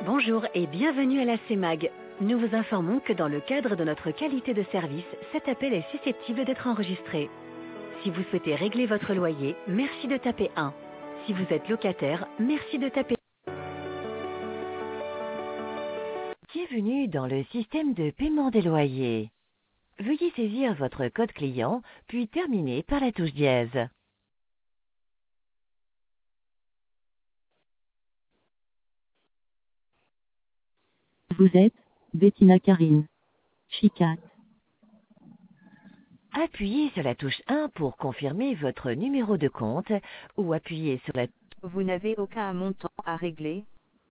Bonjour et bienvenue à la CEMAG. Nous vous informons que dans le cadre de notre qualité de service, cet appel est susceptible d'être enregistré. Si vous souhaitez régler votre loyer, merci de taper 1. Si vous êtes locataire, merci de taper. Bienvenue dans le système de paiement des loyers. Veuillez saisir votre code client, puis terminer par la touche dièse. Vous êtes Bettina Karine. Chicat. Appuyez sur la touche 1 pour confirmer votre numéro de compte ou appuyez sur la... Vous n'avez aucun montant à régler.